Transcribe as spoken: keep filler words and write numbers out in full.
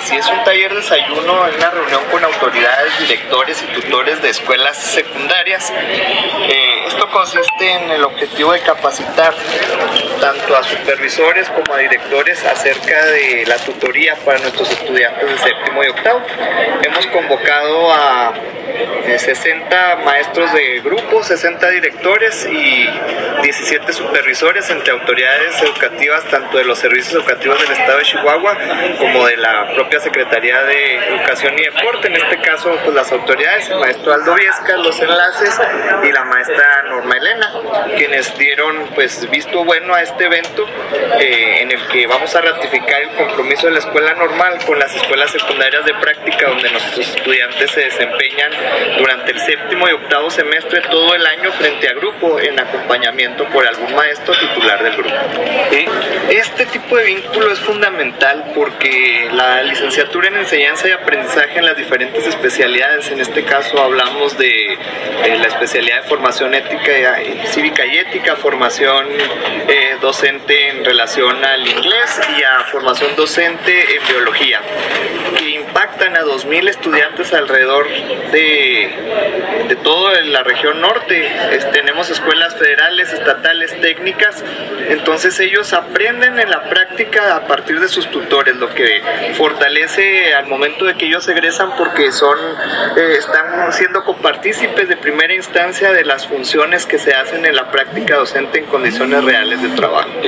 sí es un taller desayuno, en una reunión con autoridades, directores y tutores de escuelas secundarias. Eh, esto consiste en el objetivo de capacitar tanto a supervisores como a directores acerca de la tutoría para nuestros estudiantes de séptimo y octavo. Hemos convocado a eh, sesenta maestros de grupo, sesenta directores y diecisiete supervisores entre autoridades educativas tanto de los servicios educativos del estado de Chihuahua como de la propia Secretaría de Educación y Deporte. En este caso, pues las autoridades, el maestro Aldo Viesca, los enlaces y la maestra Norma Elena, quienes dieron pues visto bueno a este evento eh, en el que vamos a ratificar el compromiso de la escuela normal con las escuelas secundarias de práctica, donde nuestros estudiantes se desempeñan durante el séptimo y octavo semestre todo el año frente a grupo en acompañamiento por algún maestro titular del grupo. Este tipo de vínculo es fundamental porque la licenciatura en enseñanza y aprendizaje en las diferentes especialidades, en este caso hablamos de eh, la especialidad de formación ética y cívica y ética, formación eh, docente en relación al inglés y a formación docente en biología, que impactan a dos mil estudiantes alrededor de, de toda la región norte. Es, tenemos escuelas federales, estatales, técnicas, entonces ellos aprenden en la práctica a partir de sus tutores, lo que fortalece al momento de que ellos egresan porque son, eh, están siendo copartícipes de primera instancia de las funciones que se hacen en la práctica docente en condiciones reales de trabajo.